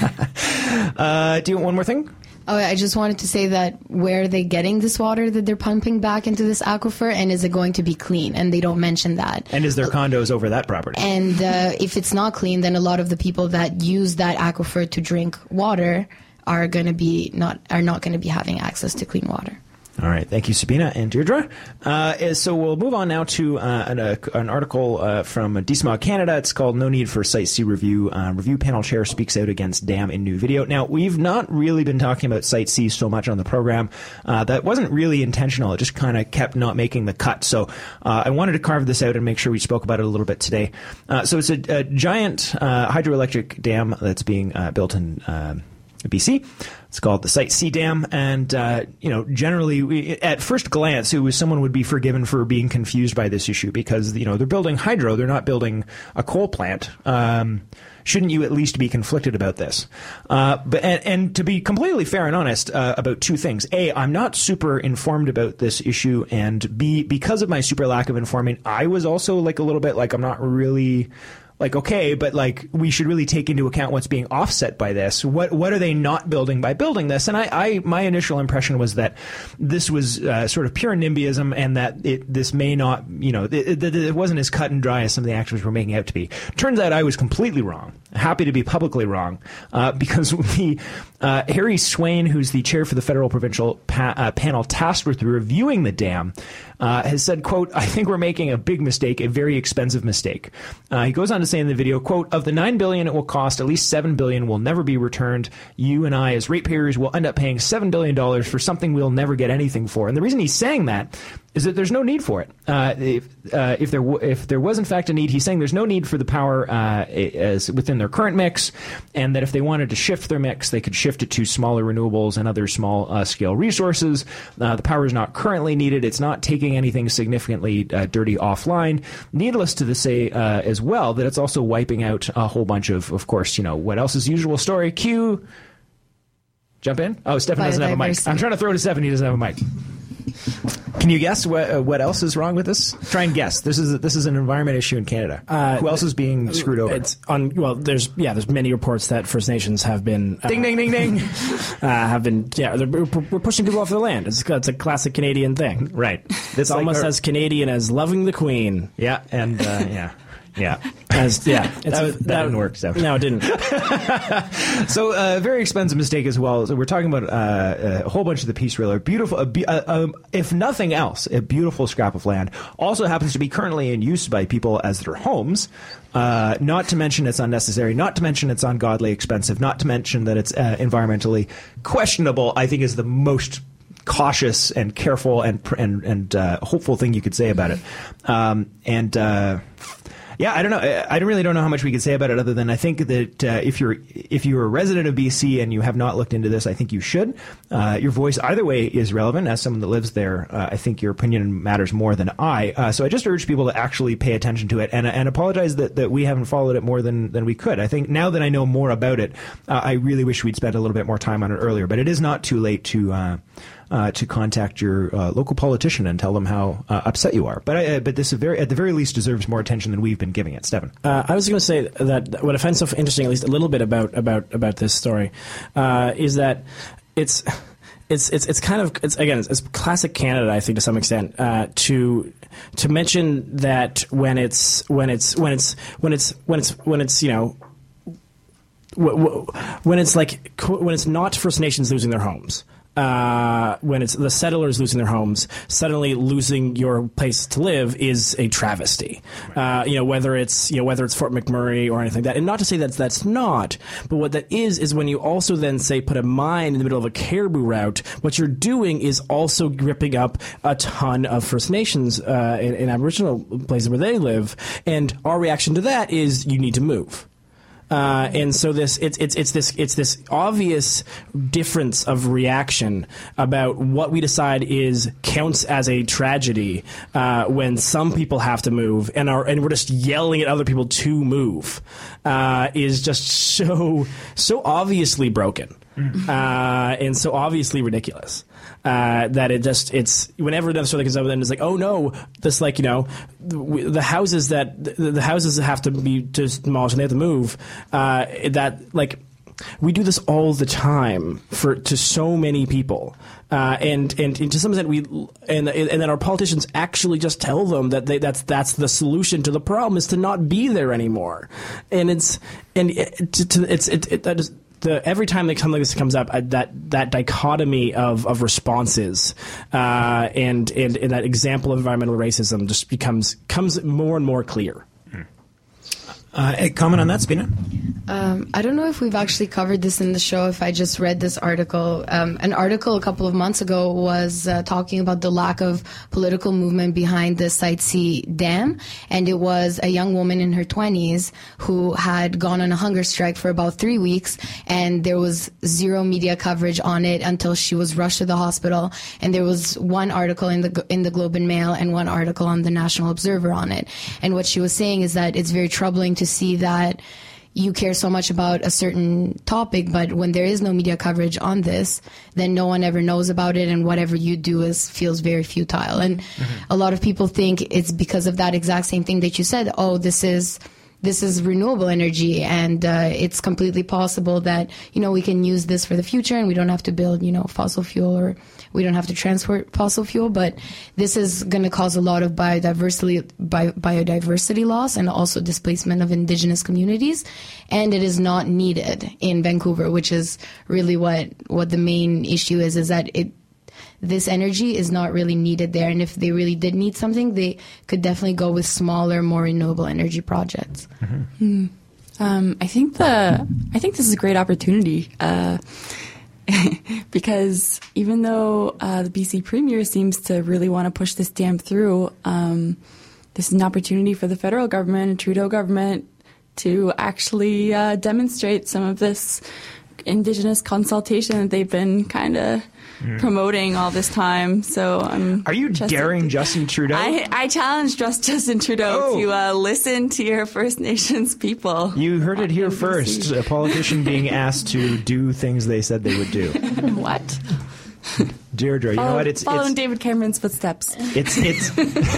uh, do you want one more thing? Oh, I just wanted to say that where are they getting this water that they're pumping back into this aquifer, and is it going to be clean? And they don't mention that. And is there condos over that property? And uh, if it's not clean, then a lot of the people that use that aquifer to drink water are going to be not are not going to be having access to clean water. All right. Thank you, Sabina and Deirdre. Uh, so we'll move on now to uh, an, uh, an article uh, from D S M O Canada. It's called No Need for Site C Review. Uh, review panel chair speaks out against dam in new video. Now, we've not really been talking about Site C so much on the program. Uh, that wasn't really intentional. It just kind of kept not making the cut. So uh, I wanted to carve this out and make sure we spoke about it a little bit today. Uh, so it's a, a giant uh, hydroelectric dam that's being uh, built in uh, B C. It's called the Site C Dam, and uh, you know, generally, we, at first glance, it was someone would be forgiven for being confused by this issue because you know they're building hydro, they're not building a coal plant. Um, shouldn't you at least be conflicted about this? Uh, but and, and to be completely fair and honest uh, about two things: A, I'm not super informed about this issue, and B, because of my super lack of informing, I was also like a little bit like I'm not really. Like, okay, but like we should really take into account what's being offset by this. What what are they not building by building this? And I, I my initial impression was that this was uh, sort of pure NIMBYism, and that it this may not, you know, it, it, it wasn't as cut and dry as some of the actors were making it out to be. Turns out I was completely wrong. Happy to be publicly wrong, uh, because the uh, Harry Swain, who's the chair for the federal provincial pa- uh, panel tasked with reviewing the dam, uh, has said, quote, "I think we're making a big mistake, a very expensive mistake." Uh, he goes on to to say in the video, quote, of the nine billion dollars it will cost, at least seven billion dollars will never be returned. You and I, as ratepayers, will end up paying seven billion dollars for something we'll never get anything for. And the reason he's saying that is that there's no need for it. Uh, if, uh, if there w- if there was in fact a need, he's saying there's no need for the power uh, as within their current mix, and that if they wanted to shift their mix, they could shift it to smaller renewables and other small uh, scale resources. Uh, the power is not currently needed. It's not taking anything significantly uh, dirty offline. Needless to say uh, as well that it's also wiping out a whole bunch of, of course, you know, what else is usual story? Cue. Jump in. Oh, Stefan doesn't have a mic. I'm trying to throw to Stefan. He doesn't have a mic. Can you guess what uh, what else is wrong with this? Try and guess. This is this is an environment issue in Canada. Uh, Who else is being screwed over? It's on. Well, there's yeah, there's many reports that First Nations have been uh, ding ding ding ding uh, have been yeah we're, we're pushing people off their land. It's it's a classic Canadian thing, right? It's like, almost or, as Canadian as loving the Queen. Yeah, and uh, yeah. Yeah, As, yeah, it's, that, that, that didn't work. So. No, it didn't. So, a uh, very expensive mistake as well. So we're talking about uh, a whole bunch of the Peace River. Beautiful, uh, uh, um, if nothing else, a beautiful scrap of land. Also happens to be currently in use by people as their homes. Uh, not to mention it's unnecessary. Not to mention it's ungodly expensive. Not to mention that it's uh, environmentally questionable. I think is the most cautious and careful and and and uh, hopeful thing you could say about it. Um, and uh, yeah, I don't know. I really don't know how much we could say about it other than I think that uh, if you're if you're a resident of B C and you have not looked into this, I think you should. Uh, your voice either way is relevant. As someone that lives there, uh, I think your opinion matters more than I. Uh, so I just urge people to actually pay attention to it and and apologize that, that we haven't followed it more than, than we could. I think now that I know more about it, uh, I really wish we'd spent a little bit more time on it earlier. But it is not too late to. Uh, Uh, to contact your uh, local politician and tell them how uh, upset you are. But I, but this is very, at the very least deserves more attention than we've been giving it. Stefan. Uh, I was going to say that what I find so interesting, at least a little bit about about about this story, uh, is that it's. It's it's it's kind of it's again it's, it's classic Canada, I think, to some extent, uh, to to mention that when it's when it's when it's when it's when it's when it's you know when it's like when it's not First Nations losing their homes. Uh, when it's the settlers losing their homes, suddenly losing your place to live is a travesty. Uh, you know, whether it's you know whether it's Fort McMurray or anything like that. And not to say that that's not, but what that is is when you also then say put a mine in the middle of a caribou route. What you're doing is also ripping up a ton of First Nations uh, in, in Aboriginal places where they live. And our reaction to that is you need to move. Uh, and so this it's it's it's this it's this obvious difference of reaction about what we decide is counts as a tragedy uh, when some people have to move and are and we're just yelling at other people to move uh, is just so so obviously broken uh, and so obviously ridiculous. Uh, that it just it's whenever that sort of comes up, then it's like, oh no, this like you know the, the houses that the, the houses that have to be just demolished and they have to move. Uh, that like we do this all the time for to so many people, uh, and, and and to some extent we and and then our politicians actually just tell them that they, that's that's the solution to the problem is to not be there anymore, and it's and it, to, to, it's it, it that is. The, every time that something like this comes up, uh, that that dichotomy of, of responses uh, and, and and that example of environmental racism just becomes comes more and more clear. Uh, a comment on that, Spina? Um, I don't know if we've actually covered this in the show, if I just read this article. Um, an article a couple of months ago was uh, talking about the lack of political movement behind the Site C dam, and it was a young woman in her twenties who had gone on a hunger strike for about three weeks, and there was zero media coverage on it until she was rushed to the hospital, and there was one article in the in the Globe and Mail and one article on the National Observer on it. And what she was saying is that it's very troubling to see that you care so much about a certain topic, but when there is no media coverage on this, then no one ever knows about it, and whatever you do is feels very futile. And mm-hmm. a lot of people think it's because of that exact same thing that you said. Oh, this is this is renewable energy, and uh, it's completely possible that you know we can use this for the future, and we don't have to build you know fossil fuel, or we don't have to transport fossil fuel. But this is going to cause a lot of biodiversity bi- biodiversity loss and also displacement of indigenous communities, and it is not needed in Vancouver, which is really what what the main issue is. Is that it this energy is not really needed there. And if they really did need something, they could definitely go with smaller, more renewable energy projects. Mm-hmm. Mm. Um, I think the I think this is a great opportunity uh, because even though uh, the B C Premier seems to really want to push this dam through, um, this is an opportunity for the federal government and Trudeau government to actually uh, demonstrate some of this Indigenous consultation that they've been kind of mm. promoting all this time. So I'm. Are you Justin, daring Justin Trudeau? I, I challenge just Justin Trudeau oh. to uh, listen to your First Nations people. You heard it here first. A politician being asked to do things they said they would do. What? Deirdre, you Follow, know what? It's following it's, David Cameron's footsteps. It's it's.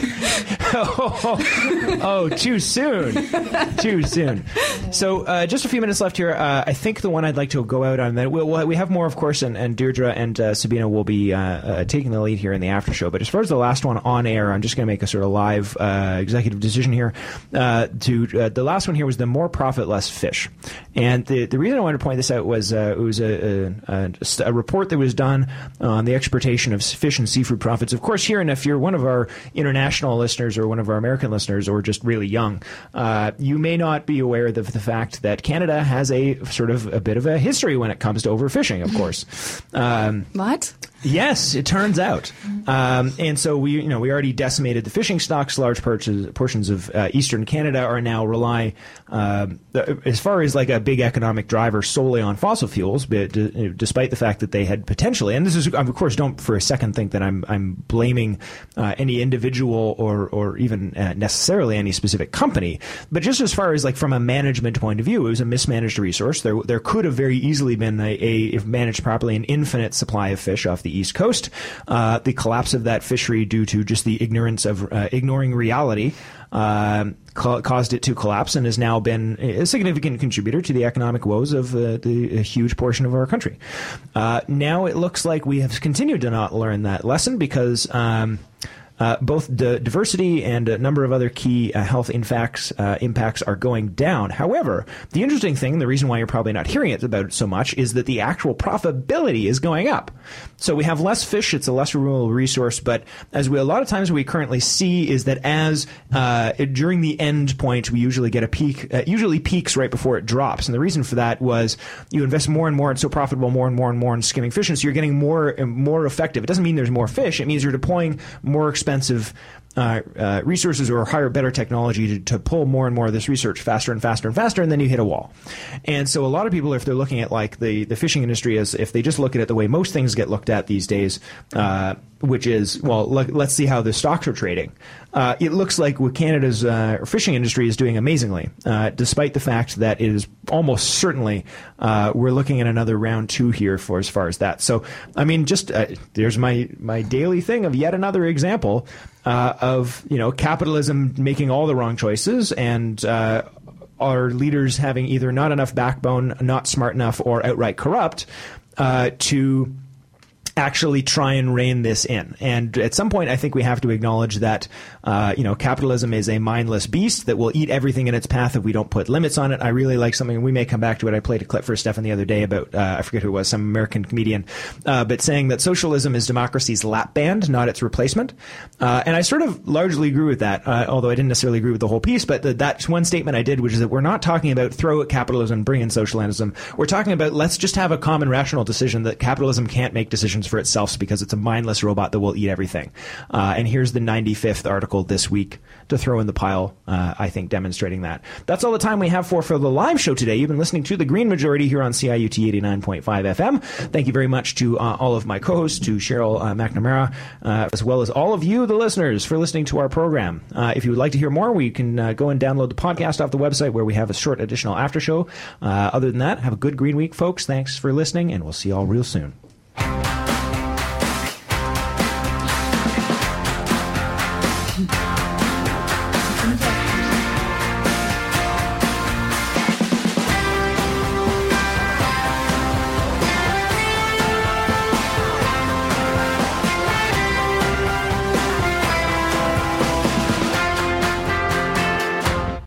oh, oh, too soon, too soon. So, uh, just a few minutes left here. Uh, I think the one I'd like to go out on that we'll, we'll, we have more, of course, and, and Deirdre and uh, Sabina will be uh, uh, taking the lead here in the after show. But as far as the last one on air, I'm just going to make a sort of live uh, executive decision here. Uh, to uh, the last one here was the more profit, less fish, and the the reason I wanted to point this out was uh, it was a, a, a report that was done on the exportation of fish and seafood profits. Of course, here, and if you're one of our international listeners or one of our American listeners or just really young, uh, you may not be aware of the, the fact that Canada has a sort of a bit of a history when it comes to overfishing, of course. Um, what? Yes, it turns out. Um, and so we, you know, we already decimated the fishing stocks. Large portions, portions of uh, eastern Canada are now rely, uh, as far as like a big economic driver, solely on fossil fuels. But d- despite the fact that they had potentially, and this is, of course, don't for a second think that I'm I'm blaming uh, any individual or or even uh, necessarily any specific company. But just as far as like from a management point of view, it was a mismanaged resource. There there could have very easily been a, a if managed properly, an infinite supply of fish off the East Coast. Uh, the collapse of that fishery due to just the ignorance of uh, ignoring reality uh, ca- caused it to collapse and has now been a significant contributor to the economic woes of uh, the a huge portion of our country. Uh, now it looks like we have continued to not learn that lesson because um, Uh, both the diversity and a number of other key uh, health impacts, uh, impacts are going down. However, the interesting thing, the reason why you're probably not hearing it about it so much, is that the actual profitability is going up. So we have less fish; it's a less renewable resource. But as we a lot of times we currently see is that as uh, during the end point, we usually get a peak. Uh, usually peaks right before it drops, and the reason for that was you invest more and more. It's so profitable, more and more and more in skimming fish, and so you're getting more and more effective. It doesn't mean there's more fish; it means you're deploying more expensive expensive uh, uh, resources or higher, better technology to, to pull more and more of this research faster and faster and faster, and then you hit a wall. And so a lot of people, if they're looking at like the, the fishing industry, as if they just look at it the way most things get looked at these days, uh, which is, well, look, let's see how the stocks are trading. Uh, it looks like with Canada's uh, fishing industry is doing amazingly, uh, despite the fact that it is almost certainly uh, we're looking at another round two here for as far as that. So, I mean, just uh, there's my my daily thing of yet another example uh, of you know capitalism making all the wrong choices and uh, our leaders having either not enough backbone, not smart enough, or outright corrupt uh, to actually try and rein this in. And at some point, I think we have to acknowledge that, uh, you know, capitalism is a mindless beast that will eat everything in its path if we don't put limits on it. I really like something, we may come back to it. I played a clip for Stefan the other day about, uh, I forget who it was, some American comedian, uh, but saying that socialism is democracy's lap band, not its replacement. Uh, and I sort of largely agree with that, uh, although I didn't necessarily agree with the whole piece, but the, that's one statement I did, which is that we're not talking about throw at capitalism, bring in socialism. We're talking about let's just have a common rational decision that capitalism can't make decisions for itself because it's a mindless robot that will eat everything. Uh, and here's the ninety-fifth article this week to throw in the pile, uh, I think, demonstrating that. That's all the time we have for for the live show today. You've been listening to The Green Majority here on C I U T eighty-nine point five F M. Thank you very much to uh, all of my co-hosts, to Cheryl uh, McNamara, uh, as well as all of you, the listeners, for listening to our program. Uh, if you would like to hear more, we can uh, go and download the podcast off the website where we have a short additional after show. Uh, other than that, have a good Green Week, folks. Thanks for listening, and we'll see you all real soon.